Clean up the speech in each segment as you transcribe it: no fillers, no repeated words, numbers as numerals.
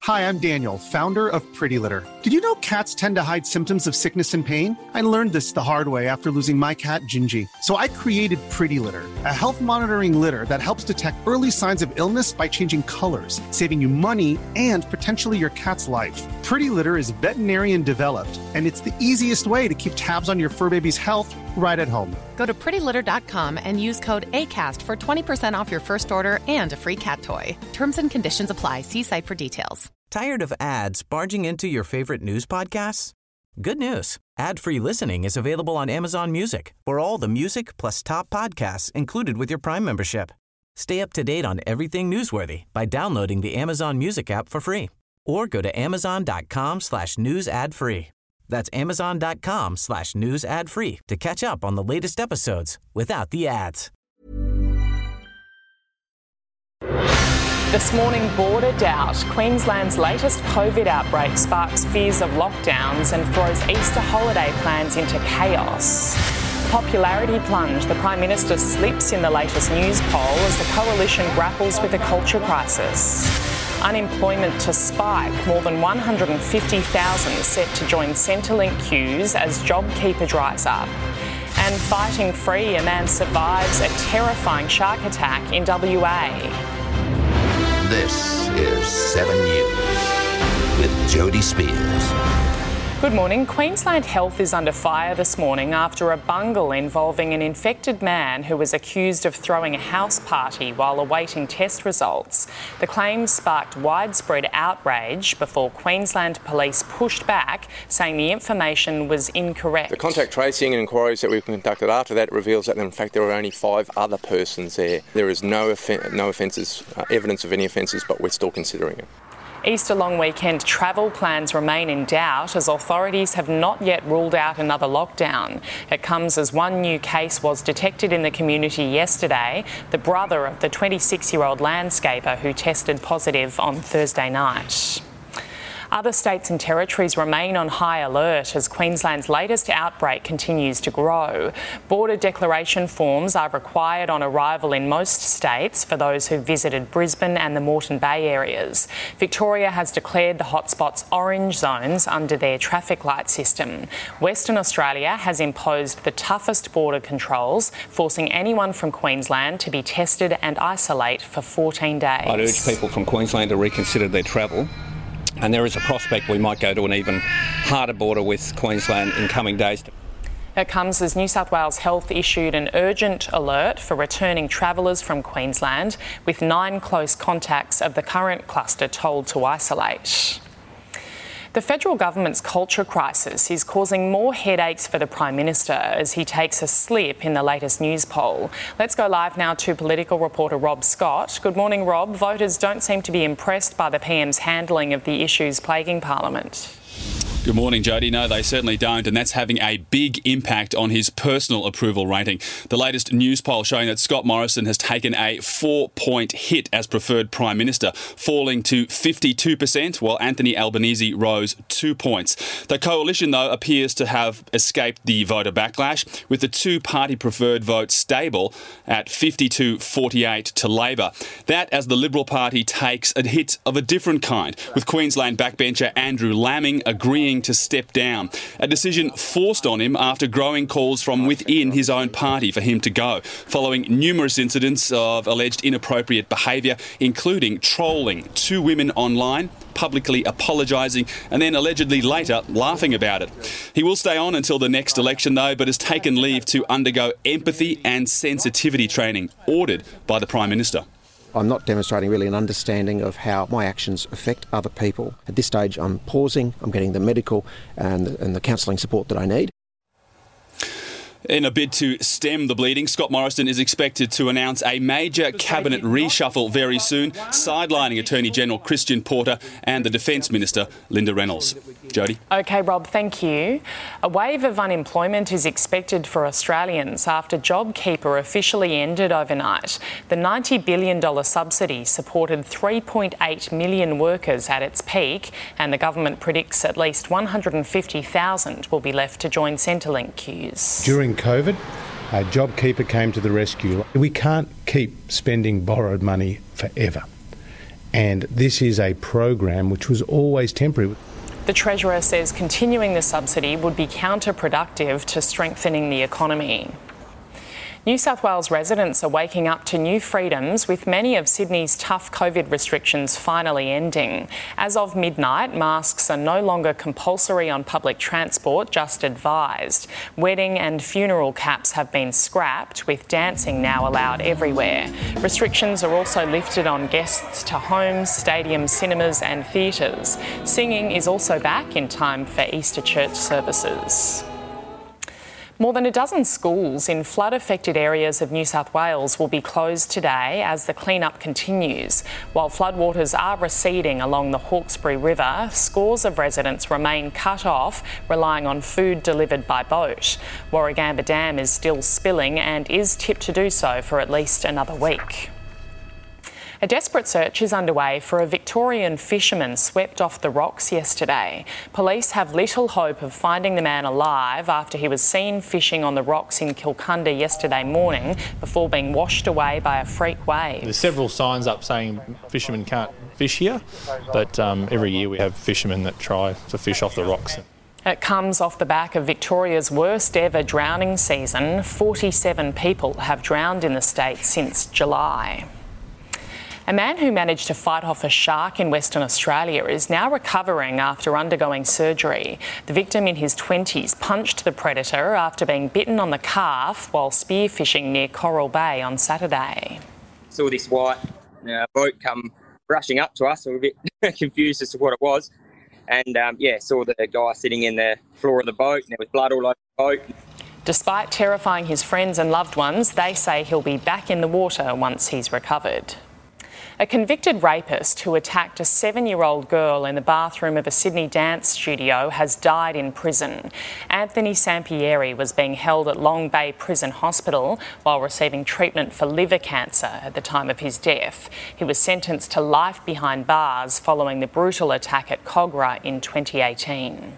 Hi, I'm Daniel, founder of Pretty Litter. Did you know cats tend to hide symptoms of sickness and pain? I learned this the hard way after losing my cat, Gingy. So I created Pretty Litter, a health monitoring litter that helps detect early signs of illness by changing colors, saving you money and potentially your cat's life. Pretty Litter is veterinarian developed, and it's the easiest way to keep tabs on your fur baby's health right at home. Go to prettylitter.com and use code ACAST for 20% off your first order and a free cat toy. Terms and conditions apply. See site for details. Tired of ads barging into your favorite news podcasts? Good news. Ad-free listening is available on Amazon Music for all the music plus top podcasts included with your Prime membership. Stay up to date on everything newsworthy by downloading the Amazon Music app for free or go to amazon.com/news ad free. That's amazon.com/news ad free to catch up on the latest episodes without the ads. This morning, border doubt. Queensland's latest COVID outbreak sparks fears of lockdowns and throws Easter holiday plans into chaos. Popularity plunge. The Prime Minister slips in the latest news poll as the coalition grapples with a culture crisis. Unemployment to spike. More than 150,000 set to join Centrelink queues as JobKeeper dries up. And fighting free, a man survives a terrifying shark attack in WA. This is 7 News with Jody Spears. Good morning. Queensland Health is under fire this morning after a bungle involving an infected man who was accused of throwing a house party while awaiting test results. The claims sparked widespread outrage before Queensland Police pushed back, saying the information was incorrect. The contact tracing and inquiries that we've conducted after that reveals that in fact there were only 5 other persons there. There is no offences, evidence of any offences, but we're still considering it. Easter long weekend travel plans remain in doubt as authorities have not yet ruled out another lockdown. It comes as one new case was detected in the community yesterday, the brother of the 26-year-old landscaper who tested positive on Thursday night. Other states and territories remain on high alert as Queensland's latest outbreak continues to grow. Border declaration forms are required on arrival in most states for those who visited Brisbane and the Moreton Bay areas. Victoria has declared the hotspots orange zones under their traffic light system. Western Australia has imposed the toughest border controls, forcing anyone from Queensland to be tested and isolate for 14 days. I'd urge people from Queensland to reconsider their travel. And there is a prospect we might go to an even harder border with Queensland in coming days. It comes as New South Wales Health issued an urgent alert for returning travellers from Queensland, with 9 close contacts of the current cluster told to isolate. The federal government's culture crisis is causing more headaches for the Prime Minister as he takes a slip in the latest news poll. Let's go live now to political reporter Rob Scott. Good morning, Rob. Voters don't seem to be impressed by the PM's handling of the issues plaguing Parliament. Good morning, Jody. No, they certainly don't, and that's having a big impact on his personal approval rating. The latest news poll showing that Scott Morrison has taken a 4-point hit as preferred Prime Minister, falling to 52%, while Anthony Albanese rose 2 points. The coalition, though, appears to have escaped the voter backlash, with the two-party preferred vote stable at 52-48 to Labor. That as the Liberal Party takes a hit of a different kind, with Queensland backbencher Andrew Laming agreeing to step down, a decision forced on him after growing calls from within his own party for him to go, following numerous incidents of alleged inappropriate behaviour, including trolling 2 women online, publicly apologising and then allegedly later laughing about it. He will stay on until the next election, though, but has taken leave to undergo empathy and sensitivity training ordered by the Prime Minister. I'm not demonstrating really an understanding of how my actions affect other people. At this stage, I'm pausing. I'm getting the medical and the counselling support that I need. In a bid to stem the bleeding, Scott Morrison is expected to announce a major cabinet reshuffle very soon, sidelining Attorney-General Christian Porter and the Defence Minister, Linda Reynolds. Jody? OK, Rob, thank you. A wave of unemployment is expected for Australians after JobKeeper officially ended overnight. The $90 billion subsidy supported 3.8 million workers at its peak, and the government predicts at least 150,000 will be left to join Centrelink queues. During COVID, JobKeeper came to the rescue. We can't keep spending borrowed money forever. And this is a program which was always temporary. The Treasurer says continuing the subsidy would be counterproductive to strengthening the economy. New South Wales residents are waking up to new freedoms, with many of Sydney's tough COVID restrictions finally ending. As of midnight, masks are no longer compulsory on public transport, just advised. Wedding and funeral caps have been scrapped, with dancing now allowed everywhere. Restrictions are also lifted on guests to homes, stadiums, cinemas and theatres. Singing is also back in time for Easter church services. More than a dozen schools in flood-affected areas of New South Wales will be closed today as the clean-up continues. While floodwaters are receding along the Hawkesbury River, scores of residents remain cut off, relying on food delivered by boat. Warragamba Dam is still spilling and is tipped to do so for at least another week. A desperate search is underway for a Victorian fisherman swept off the rocks yesterday. Police have little hope of finding the man alive after he was seen fishing on the rocks in Kilcunda yesterday morning before being washed away by a freak wave. There's several signs up saying fishermen can't fish here, but every year we have fishermen that try to fish off the rocks. It comes off the back of Victoria's worst ever drowning season. 47 people have drowned in the state since July. A man who managed to fight off a shark in Western Australia is now recovering after undergoing surgery. The victim in his 20s punched the predator after being bitten on the calf while spearfishing near Coral Bay on Saturday. Saw this white boat come rushing up to us. We were a bit confused as to what it was. And saw the guy sitting in the floor of the boat and there was blood all over the boat. Despite terrifying his friends and loved ones, they say he'll be back in the water once he's recovered. A convicted rapist who attacked a 7-year-old girl in the bathroom of a Sydney dance studio has died in prison. Anthony Sampieri was being held at Long Bay Prison Hospital while receiving treatment for liver cancer at the time of his death. He was sentenced to life behind bars following the brutal attack at Kogarah in 2018.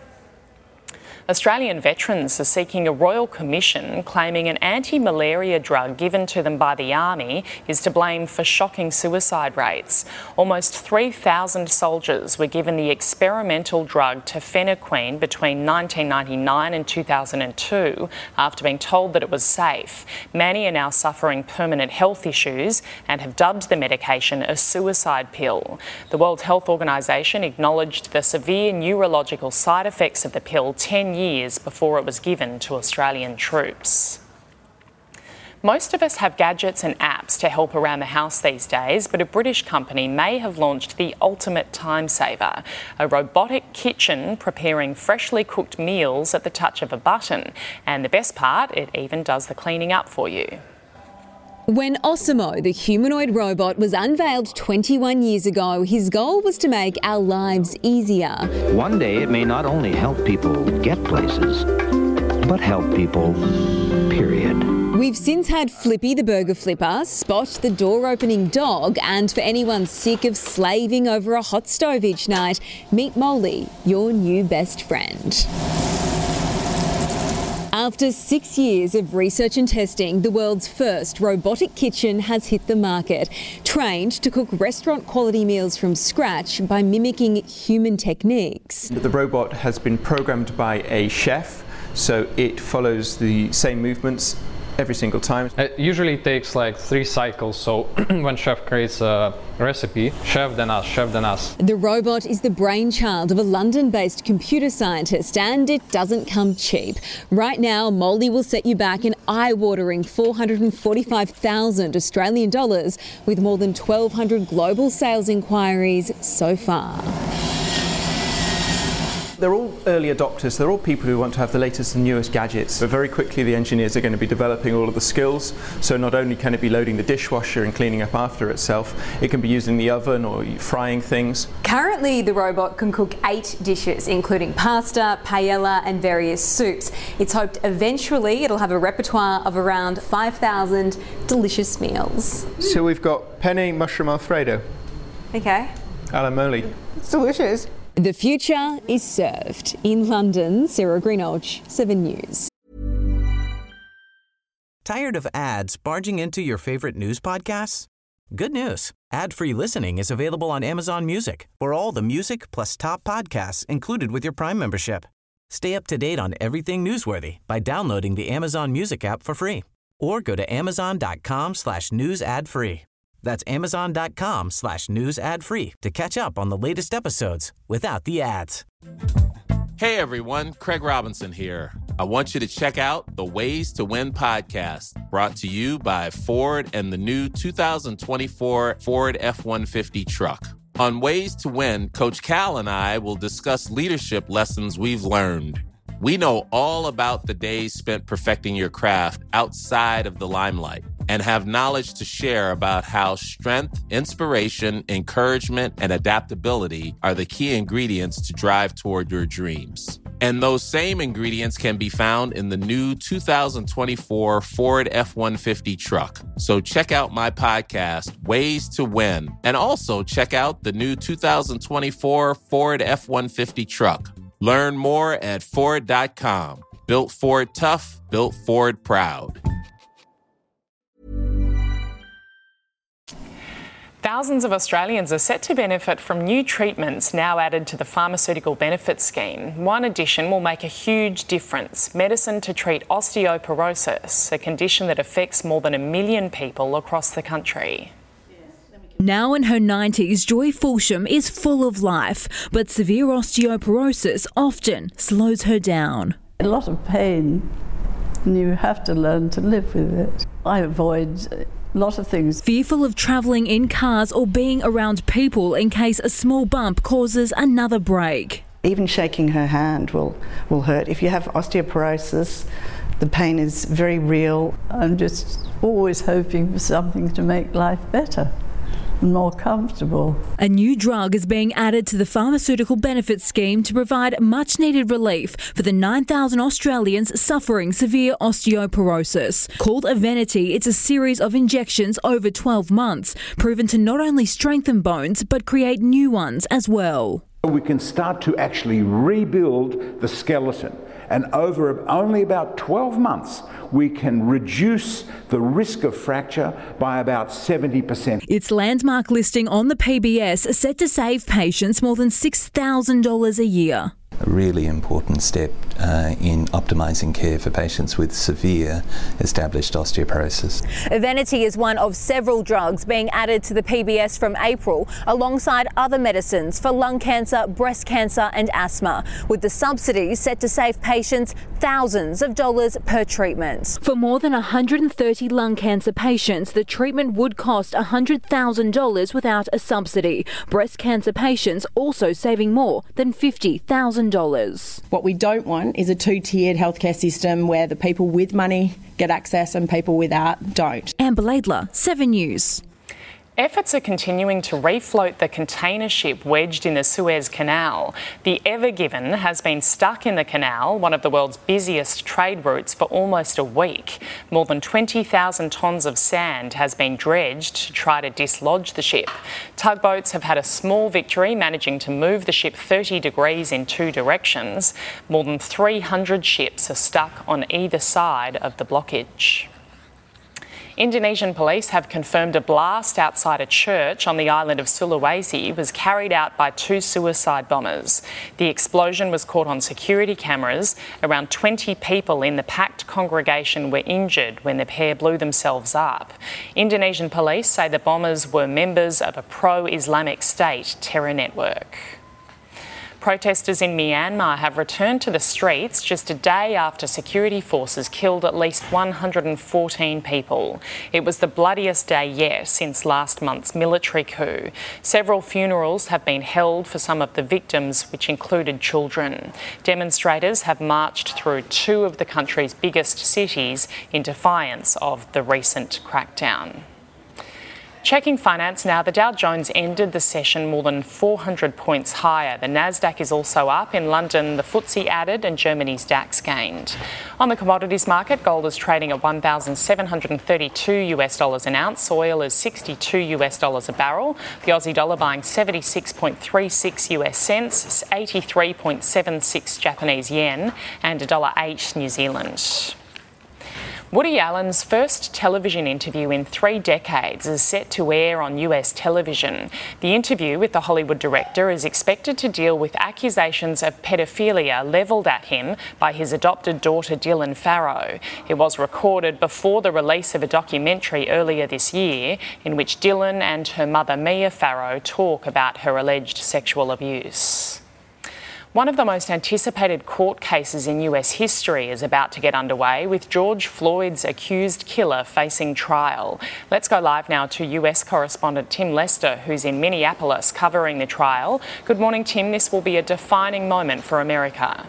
Australian veterans are seeking a royal commission claiming an anti-malaria drug given to them by the Army is to blame for shocking suicide rates. Almost 3,000 soldiers were given the experimental drug tefenoquine between 1999 and 2002 after being told that it was safe. Many are now suffering permanent health issues and have dubbed the medication a suicide pill. The World Health Organisation acknowledged the severe neurological side effects of the pill 10 years before it was given to Australian troops. Most of us have gadgets and apps to help around the house these days, but a British company may have launched the ultimate time saver, a robotic kitchen preparing freshly cooked meals at the touch of a button. And the best part, it even does the cleaning up for you. When Osimo, the humanoid robot, was unveiled 21 years ago, his goal was to make our lives easier. One day it may not only help people get places, but help people, period. We've since had Flippy the burger flipper, Spot the door-opening dog, and for anyone sick of slaving over a hot stove each night, meet Molly, your new best friend. After 6 years of research and testing, the world's first robotic kitchen has hit the market. Trained to cook restaurant-quality meals from scratch by mimicking human techniques. The robot has been programmed by a chef, so it follows the same movements every single time. It usually takes like 3 cycles, so when chef creates a recipe, chef then us, chef then us. The robot is the brainchild of a London-based computer scientist, and it doesn't come cheap. Right now, Molly will set you back an eye-watering 445,000 Australian dollars, with more than 1,200 global sales inquiries so far. They're all early adopters, they're all people who want to have the latest and newest gadgets. But very quickly the engineers are going to be developing all of the skills, so not only can it be loading the dishwasher and cleaning up after itself, it can be used in the oven or frying things. Currently the robot can cook 8 dishes, including pasta, paella and various soups. It's hoped eventually it'll have a repertoire of around 5,000 delicious meals. So we've got penne mushroom alfredo. Okay. Alla moli. It's delicious. The future is served. In London, Sarah Greenoge, 7 News. Tired of ads barging into your favorite news podcasts? Good news. Ad-free listening is available on Amazon Music for all the music plus top podcasts included with your Prime membership. Stay up to date on everything newsworthy by downloading the Amazon Music app for free or go to amazon.com/news ad free. That's amazon.com/news ad free to catch up on the latest episodes without the ads. Hey everyone, Craig Robinson here. I want you to check out the Ways to Win podcast, brought to you by Ford and the new 2024 Ford F-150 truck. On Ways to Win, Coach Cal and I will discuss leadership lessons we've learned. We know all about the days spent perfecting your craft outside of the limelight and have knowledge to share about how strength, inspiration, encouragement, and adaptability are the key ingredients to drive toward your dreams. And those same ingredients can be found in the new 2024 Ford F-150 truck. So check out my podcast, Ways to Win, and also check out the new 2024 Ford F-150 truck. Learn more at Ford.com. Built Ford tough, built Ford proud. Thousands of Australians are set to benefit from new treatments now added to the Pharmaceutical Benefits Scheme. One addition will make a huge difference: medicine to treat osteoporosis, a condition that affects more than 1 million people across the country. Now in her 90s, Joy Fulsham is full of life, but severe osteoporosis often slows her down. A lot of pain, and you have to learn to live with it. I avoid a lot of things. Fearful of travelling in cars or being around people in case a small bump causes another break. Even shaking her hand will hurt. If you have osteoporosis, the pain is very real. I'm just always hoping for something to make life better, more comfortable. A new drug is being added to the Pharmaceutical Benefits Scheme to provide much-needed relief for the 9,000 Australians suffering severe osteoporosis. Called Evenity, it's a series of injections over 12 months, proven to not only strengthen bones but create new ones as well. We can start to actually rebuild the skeleton, and over only about 12 months we can reduce the risk of fracture by about 70%. Its landmark listing on the PBS is set to save patients more than $6,000 a year. A really important step in optimising care for patients with severe established osteoporosis. Evenity is one of several drugs being added to the PBS from April, alongside other medicines for lung cancer, breast cancer and asthma, with the subsidies set to save patients thousands of dollars per treatment. For more than 130 lung cancer patients, the treatment would cost $100,000 without a subsidy. Breast cancer patients also saving more than $50,000. What we don't want is a two-tiered healthcare system where the people with money get access and people without don't. Amber Laidler, 7 News. Efforts are continuing to refloat the container ship wedged in the Suez Canal. The Ever Given has been stuck in the canal, one of the world's busiest trade routes, for almost a week. More than 20,000 tonnes of sand has been dredged to try to dislodge the ship. Tugboats have had a small victory, managing to move the ship 30 degrees in 2 directions. More than 300 ships are stuck on either side of the blockage. Indonesian police have confirmed a blast outside a church on the island of Sulawesi was carried out by 2 suicide bombers. The explosion was caught on security cameras. Around 20 people in the packed congregation were injured when the pair blew themselves up. Indonesian police say the bombers were members of a pro-Islamic State terror network. Protesters in Myanmar have returned to the streets just a day after security forces killed at least 114 people. It was the bloodiest day yet since last month's military coup. Several funerals have been held for some of the victims, which included children. Demonstrators have marched through 2 of the country's biggest cities in defiance of the recent crackdown. Checking finance now, the Dow Jones ended the session more than 400 points higher. The Nasdaq is also up. In London, the FTSE added and Germany's DAX gained. On the commodities market, gold is trading at $1,732 an ounce. Oil is $62 a barrel. The Aussie dollar buying 76.36 US cents, 83.76 Japanese yen, and $1.08 New Zealand. Woody Allen's first television interview in 3 decades is set to air on US television. The interview with the Hollywood director is expected to deal with accusations of pedophilia levelled at him by his adopted daughter Dylan Farrow. It was recorded before the release of a documentary earlier this year in which Dylan and her mother Mia Farrow talk about her alleged sexual abuse. One of the most anticipated court cases in US history is about to get underway, with George Floyd's accused killer facing trial. Let's go live now to US correspondent Tim Lester, who's in Minneapolis covering the trial. Good morning, Tim. This will be a defining moment for America.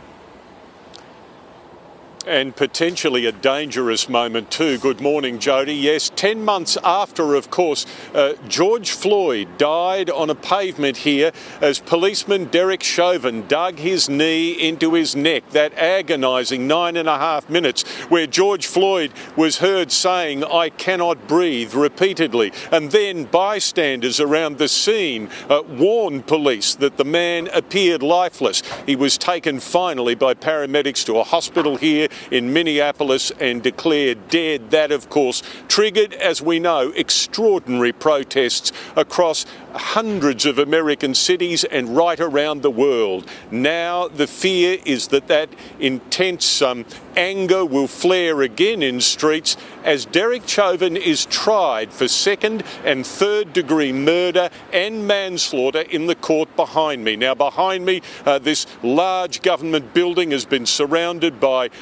And potentially a dangerous moment too. Good morning, Jody. Yes, 10 months after, of course, George Floyd died on a pavement here as policeman Derek Chauvin dug his knee into his neck. That agonising 9.5 minutes where George Floyd was heard saying, "I cannot breathe," repeatedly. And then bystanders around the scene warned police that the man appeared lifeless. He was taken finally by paramedics to a hospital here in Minneapolis and declared dead. That, of course, triggered, as we know, extraordinary protests across hundreds of American cities and right around the world. Now the fear is that that intense anger will flare again in streets as Derek Chauvin is tried for 2nd and 3rd degree murder and manslaughter in the court behind me. Now behind me, this large government building has been surrounded by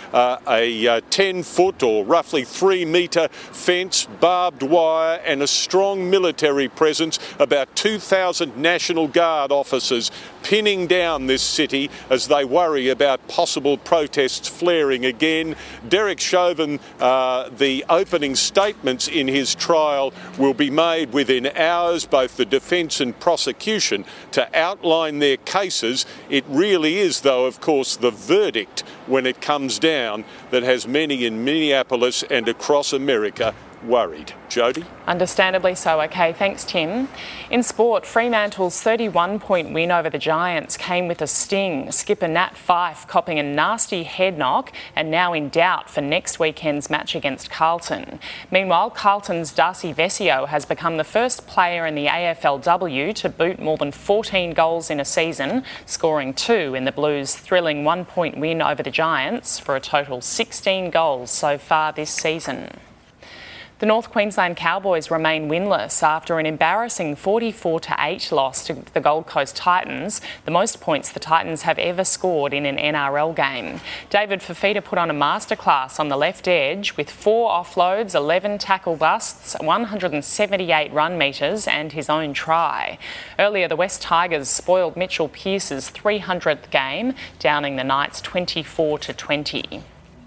a 10-foot or roughly 3-metre fence, barbed wire and a strong military presence, about 2,000 National Guard officers pinning down this city as they worry about possible protests flaring again. Derek Chauvin, the opening statements in his trial will be made within hours, both the defence and prosecution, to outline their cases. It really is, though, of course, the verdict when it comes down that has many in Minneapolis and across America worried. Jody? Understandably so. OK, thanks, Tim. In sport, Fremantle's 31-point win over the Giants came with a sting. Skipper Nat Fyfe copping a nasty head knock and now in doubt for next weekend's match against Carlton. Meanwhile, Carlton's Darcy Vescio has become the first player in the AFLW to boot more than 14 goals in a season, scoring 2 in the Blues' thrilling 1-point win over the Giants for a total 16 goals so far this season. The North Queensland Cowboys remain winless after an embarrassing 44-8 loss to the Gold Coast Titans, the most points the Titans have ever scored in an NRL game. David Fifita put on a masterclass on the left edge with 4 offloads, 11 tackle busts, 178 run metres and his own try. Earlier, the West Tigers spoiled Mitchell Pearce's 300th game, downing the Knights 24-20.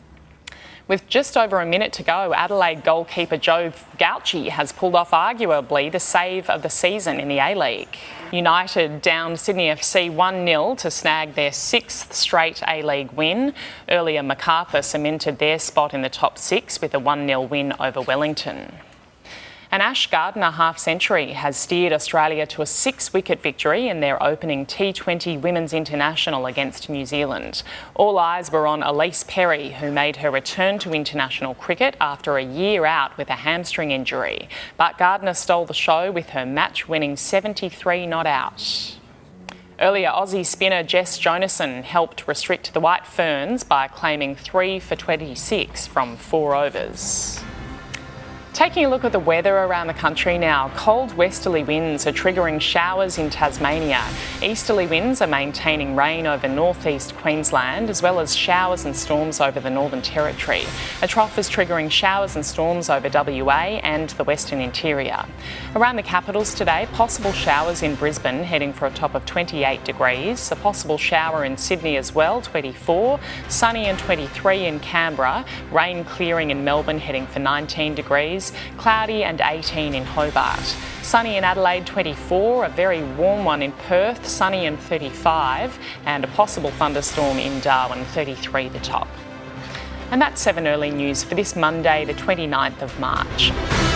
With just over a minute to go, Adelaide goalkeeper Joe Gauci has pulled off arguably the save of the season in the A-League. United downed Sydney FC 1-0 to snag their 6th straight A-League win. Earlier, Macarthur cemented their spot in the top 6 with a 1-0 win over Wellington. An Ash Gardner half-century has steered Australia to a 6-wicket victory in their opening T20 Women's International against New Zealand. All eyes were on Elise Perry, who made her return to international cricket after a year out with a hamstring injury. But Gardner stole the show with her match-winning 73 not out. Earlier, Aussie spinner Jess Jonassen helped restrict the White Ferns by claiming 3 for 26 from 4 overs. Taking a look at the weather around the country now, cold westerly winds are triggering showers in Tasmania. Easterly winds are maintaining rain over northeast Queensland, as well as showers and storms over the Northern Territory. A trough is triggering showers and storms over WA and the Western Interior. Around the capitals today, possible showers in Brisbane, heading for a top of 28 degrees. A possible shower in Sydney as well, 24. Sunny and 23 in Canberra. Rain clearing in Melbourne, heading for 19 degrees. Cloudy and 18 in Hobart. Sunny in Adelaide, 24, a very warm one in Perth, sunny and 35, and a possible thunderstorm in Darwin, 33 the top. And that's 7 Early News for this Monday, the 29th of March.